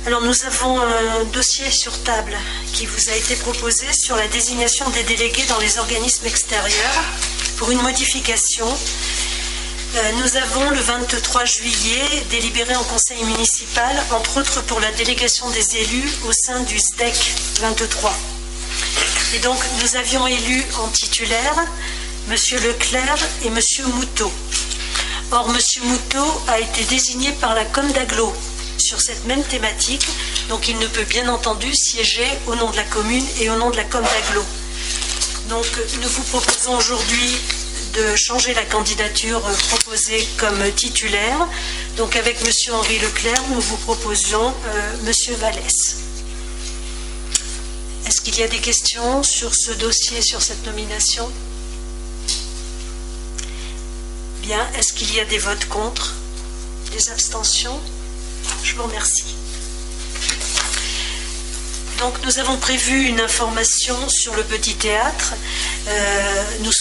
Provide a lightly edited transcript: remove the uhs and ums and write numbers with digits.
Alors nous avons un dossier sur table qui vous a été proposé sur la désignation des délégués dans les organismes extérieurs pour une modification. Nous avons le 23 juillet délibéré en conseil municipal, entre autres pour la délégation des élus au sein du SDEC 23. Et donc nous avions élu en titulaire M. Leclerc et M. Moutot. Or, M. Moutot a été désigné par la Com d'Aglo sur cette même thématique, donc il ne peut bien entendu siéger au nom de la commune et au nom de la Com d'Aglo. Donc nous vous proposons aujourd'hui de changer la candidature proposée comme titulaire. Donc avec M. Henri Leclerc, nous vous proposions M. Vallès. Est-ce qu'il y a des questions sur ce dossier, sur cette nomination? Bien, est-ce qu'il y a des votes contre? Des abstentions? Je vous remercie. Donc nous avons prévu une information sur le petit théâtre. Nous